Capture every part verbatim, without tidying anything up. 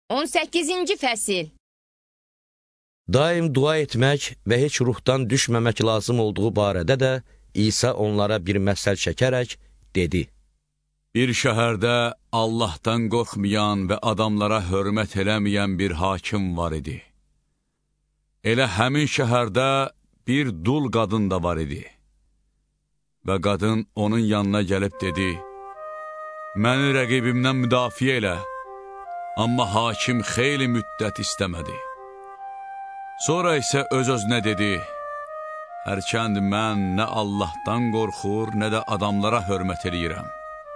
on səkkizinci fəsil. Daim dua etmək və heç ruhdan düşməmək lazım olduğu barədə də İsa onlara bir məsəl çəkərək dedi. Bir şəhərdə Allahdan qorxmayan və adamlara hörmət eləməyən bir hakim var idi. Elə həmin şəhərdə bir dul qadın da var idi. Və qadın onun yanına gəlib dedi, məni rəqibimdən müdafiə elə, amma hakim xeyli müddət istəmədi. Sonra isə öz-özünə dedi, hərçənd mən nə Allahdan qorxur, nə də adamlara hörmət eləyirəm.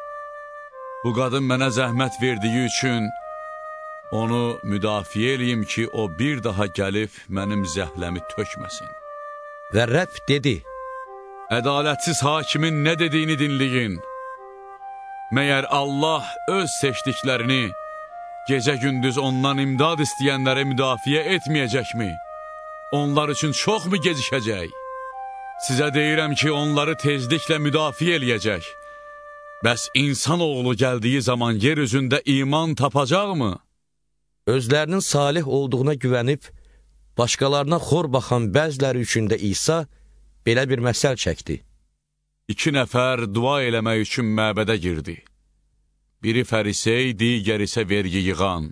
Bu qadın mənə zəhmət verdiyi üçün onu müdafiə eləyim ki, o bir daha gəlib mənim zəhləmi tökməsin. Və Rəbb dedi, ədalətsiz hakimin nə dediyini dinləyin. Məyər Allah öz seçdiklərini gecə-gündüz ondan imdad istəyənlərə müdafiə etməyəcəkmi? Onlar üçün çox mu gecişəcək? Sizə deyirəm ki, onları tezliklə müdafiə eləyəcək. Bəs insanoğlu gəldiyi zaman yer üzündə iman tapacaqmı? Özlərinin salih olduğuna güvənib, başqalarına xor baxan bəziləri üçün də İsa belə bir məsəl çəkdi. İki nəfər dua eləmək üçün məbədə girdi. Biri Fərisey, digər isə vergi yığan.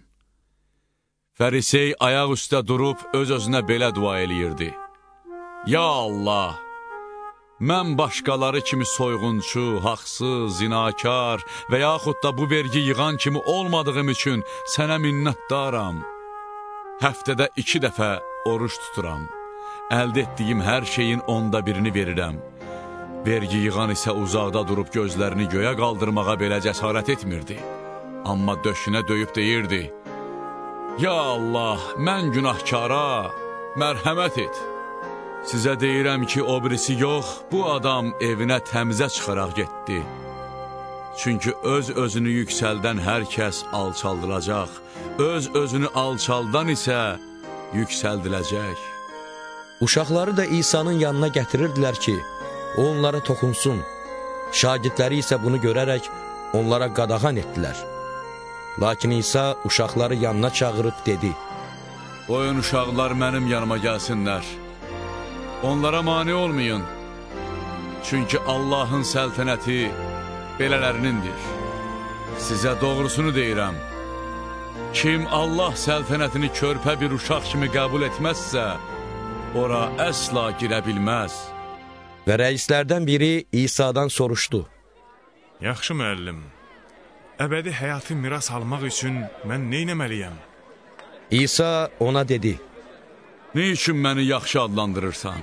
Fərisey ayaq üstə durub öz-özünə belə dua eləyirdi. Ya Allah! Mən başqaları kimi soyğunçu, haqsız, zinakar və yaxud da bu vergi yığan kimi olmadığım üçün sənə minnətdaram. Həftədə iki dəfə oruç tuturam. Əldə etdiyim hər şeyin onda birini verirəm. Vergi yığan isə uzaqda durub gözlərini göyə qaldırmağa belə cəsarət etmirdi. Amma döşünə döyüb deyirdi, ya Allah, mən günahkara mərhəmət et. Sizə deyirəm ki, o birisi yox, bu adam evinə təmizə çıxaraq getdi. Çünki öz-özünü yüksəldən hər kəs alçaldılacaq, öz-özünü alçaldan isə yüksəldiləcək. Uşaqları da İsa'nın yanına gətirirdilər ki, o onlara toxunsun. Şagirdləri isə bunu görərək onlara qadağan etdilər. Lakin İsa uşaqları yanına çağırıb dedi, qoyun uşaqlar mənim yanıma gəlsinlər. Onlara mane olmayın. Çünki Allahın səltənəti belələrinindir. Sizə doğrusunu deyirəm. Kim Allah səltənətini körpə bir uşaq kimi qəbul etməzsə, ora əsla girə bilməz. Və rəislərdən biri İsa'dan soruşdu. Yaxşı müəllim, əbədi həyatı miras almaq üçün mən nə etməliyəm? İsa ona dedi, nə üçün məni yaxşı adlandırırsan?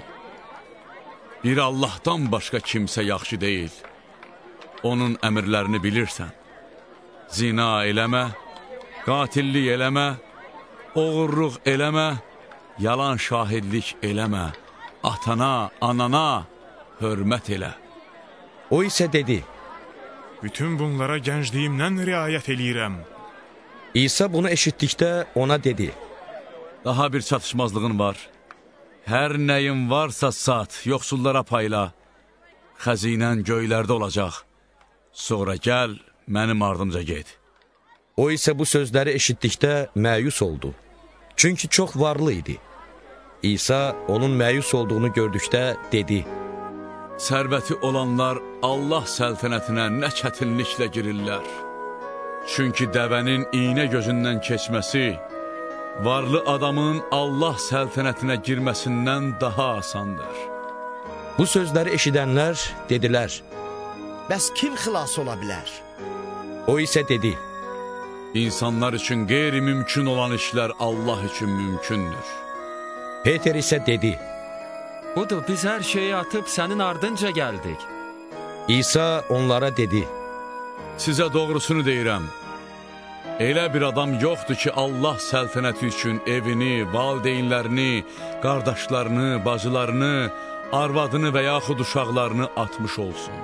Bir Allahdan başqa kimsə yaxşı deyil. Onun əmrlərini bilirsən. Zina eləmə, qatillik eləmə, oğurluq eləmə, yalan şahidlik eləmə, atana, anana hörmət elə. O isə dedi, bütün bunlara gəncliyimdən riayət eləyirəm. İsa bunu eşitdikdə ona dedi, daha bir çatışmazlığın var. Hər nəyin varsa sat, yoxsullara payla. Xəzinən göylərdə olacaq. Sonra gəl, mənim ardımca get. O isə bu sözləri eşitdikdə məyus oldu. Çünki çox varlı idi. İsa onun məyus olduğunu gördükdə dedi, sərvəti olanlar Allah səltənətinə nə çətinliklə girirlər. Çünki dəvənin iynə gözündən keçməsi, varlı adamın Allah səltənətinə girməsindən daha asandır. Bu sözləri eşidənlər dedilər, bəs kim xilas ola bilər? O isə dedi, İnsanlar üçün qeyri-mümkün olan işlər Allah üçün mümkündür. Peter isə dedi, budur, biz hər şeyi atıb sənin ardınca gəldik. İsa onlara dedi, sizə doğrusunu deyirəm. Elə bir adam yoxdur ki, Allah səltənəti üçün evini, valideynlərini, qardaşlarını, bacılarını, arvadını və yaxud uşaqlarını atmış olsun.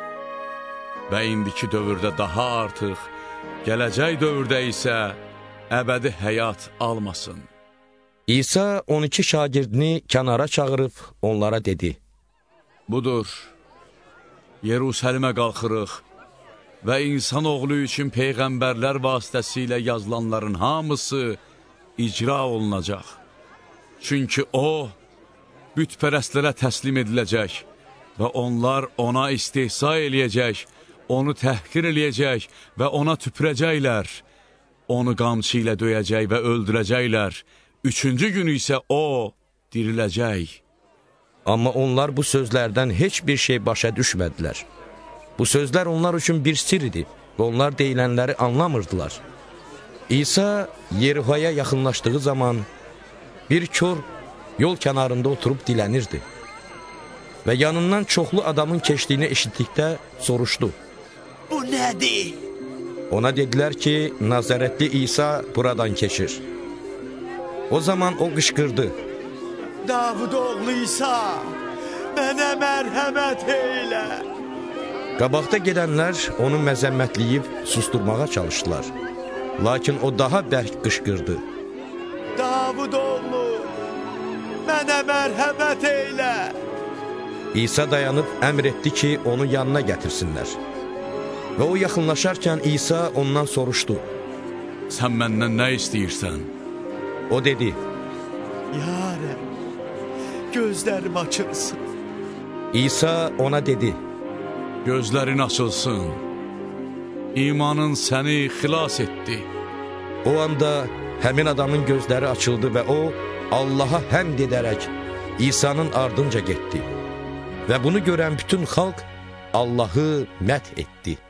Və indiki dövrdə daha artıq, gələcək dövrdə isə əbədi həyat almasın. İsa on iki şagirdini kənara çağırıb onlara dedi, budur, Yerusəlimə qalxırıq və insanoğlu üçün peyğəmbərlər vasitəsilə yazılanların hamısı icra olunacaq. Çünki o, bütpərəstlərə təslim ediləcək və onlar ona istehza eləyəcək, onu təhqir eləyəcək və ona tüpürəcəklər. Onu qamçı ilə döyəcək və öldürəcəklər. Üçüncü günü isə o diriləcək. Amma onlar bu sözlərdən heç bir şey başa düşmədilər. Bu sözlər onlar üçün bir sir idi və onlar deyilənləri anlamırdılar. İsa Yerihaya yaxınlaşdığı zaman bir kör yol kənarında oturub dilənirdi. Və yanından çoxlu adamın keçdiyini eşitdikdə soruşdu. Bu nədir? Ona dedilər ki, Nazarətli İsa buradan keçir. O zaman o qışqırdı. Davud oğlu İsa, mənə mərhəmət eylə. Qabaqda gedənlər onu məzəmmətləyib susturmağa çalışdılar. Lakin o daha bərk qışqırdı. Davud oğlu, mənə mərhəmət eylə. İsa dayanıb əmr etdi ki, onu yanına gətirsinlər. Və o yaxınlaşarkən İsa ondan soruşdu. Sən məndən nə istəyirsən? O dedi. Ya Rəbb, gözlərim açılsın. İsa ona dedi. Gözlərin açılsın. İmanın səni xilas etdi. O anda həmin adamın gözləri açıldı və o, Allaha həmd edərək İsa'nın ardınca getdi. Və bunu görən bütün xalq Allahı məth etdi.